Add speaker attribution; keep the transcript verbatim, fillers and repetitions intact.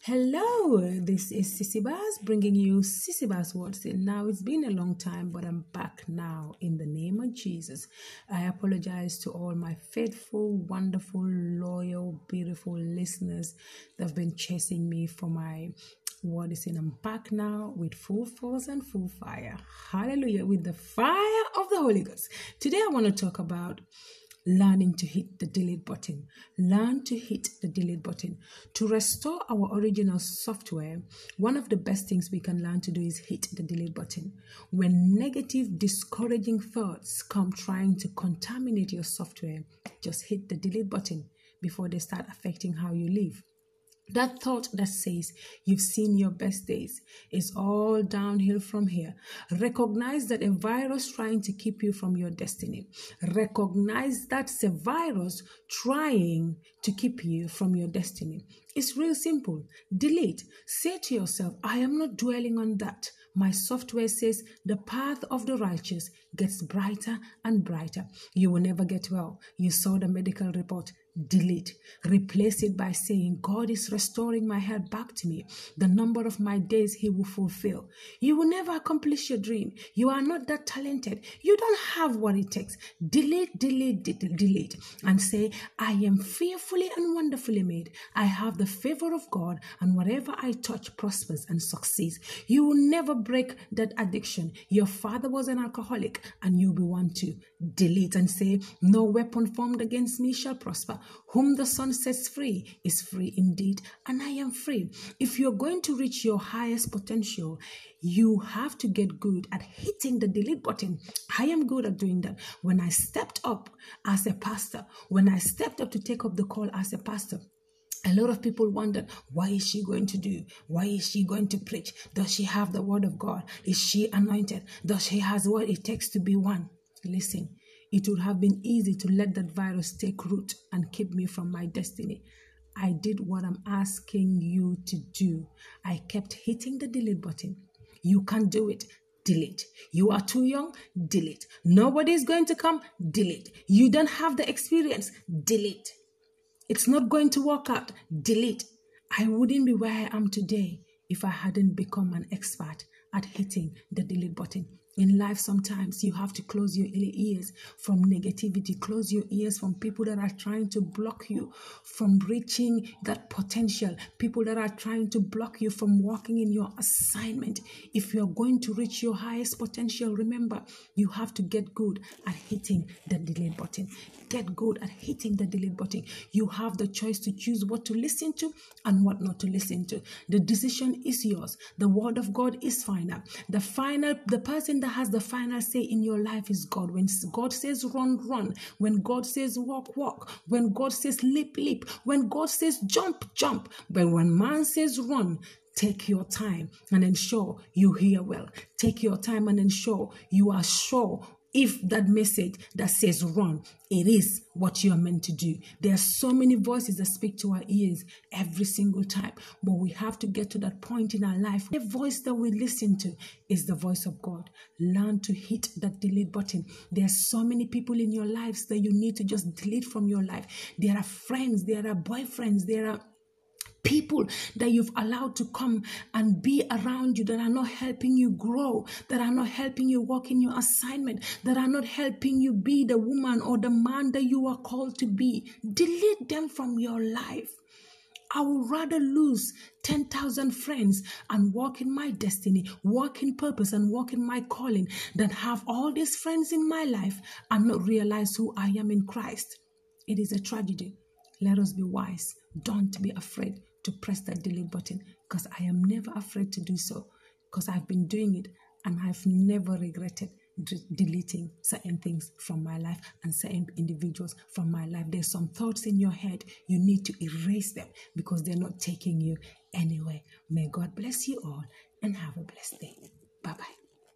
Speaker 1: Hello, this is Sissy Baz bringing you Sissy Baz Words. And now it's been a long time, but I'm back now in the name of Jesus. I apologize to all my faithful, wonderful, loyal, beautiful listeners that have been chasing me for my word is in. I'm back now with full force and full fire. Hallelujah, with the fire of the Holy Ghost. Today I want to talk about learning to hit the delete button. Learn to hit the delete button. To restore our original software, one of the best things we can learn to do is hit the delete button. When negative, discouraging thoughts come trying to contaminate your software, just hit the delete button before they start affecting how you live. That thought that says you've seen your best days is all downhill from here. Recognize that a virus trying to keep you from your destiny. Recognize that's a virus trying to keep you from your destiny. It's real simple. Delete. Say to yourself, I am not dwelling on that. My software says the path of the righteous gets brighter and brighter. You will never get well. You saw the medical report. Delete. Replace it by saying, God is restoring my health back to me. The number of my days he will fulfill. You will never accomplish your dream. You are not that talented. You don't have what it takes. Delete, delete, delete, delete. And say, I am fearfully and wonderfully made. I have the favor of God, and whatever I touch prospers and succeeds. You will never break that addiction. Your father was an alcoholic, and you'll be one too. Delete and say, no weapon formed against me shall prosper. Whom the Son sets free is free indeed, and I am free. If you're going to reach your highest potential, you have to get good at hitting the delete button. I am good at doing that. When I stepped up as a pastor, when I stepped up to take up the call as a pastor, a lot of people wondered, what is she going to do? Why is she going to preach? Does she have the word of God? Is she anointed? Does she have what it takes to be one? Listen. It would have been easy to let that virus take root and keep me from my destiny. I did what I'm asking you to do. I kept hitting the delete button. You can't do it. Delete. You are too young. Delete. Nobody is going to come. Delete. You don't have the experience. Delete. It's not going to work out. Delete. I wouldn't be where I am today if I hadn't become an expert at hitting the delete button. In life, sometimes you have to close your ears from negativity, close your ears from people that are trying to block you from reaching that potential, people that are trying to block you from walking in your assignment. If you're going to reach your highest potential, remember, you have to get good at hitting the delete button. Get good at hitting the delete button. You have the choice to choose what to listen to and what not to listen to. The decision is yours. The word of God is final. The final, the person that has the final say in your life is God. When God says run, run. When God says walk, walk. When God says leap, leap. When God says jump, jump. But when man says run, take your time and ensure you hear well. Take your time and ensure you are sure if that message that says run, it is what you are meant to do. There are so many voices that speak to our ears every single time, but we have to get to that point in our life. The voice that we listen to is the voice of God. Learn to hit that delete button. There are so many people in your lives that you need to just delete from your life. There are friends, there are boyfriends, there are people that you've allowed to come and be around you that are not helping you grow, that are not helping you walk in your assignment, that are not helping you be the woman or the man that you are called to be. Delete them from your life. I would rather lose ten thousand friends and walk in my destiny, walk in purpose and walk in my calling than have all these friends in my life and not realize who I am in Christ. It is a tragedy. Let us be wise. Don't be afraid to press that delete button, because I am never afraid to do so, because I've been doing it and I've never regretted de- deleting certain things from my life and certain individuals from my life. There's some thoughts in your head, you need to erase them because they're not taking you anywhere. May God bless you all and have a blessed day. Bye-bye.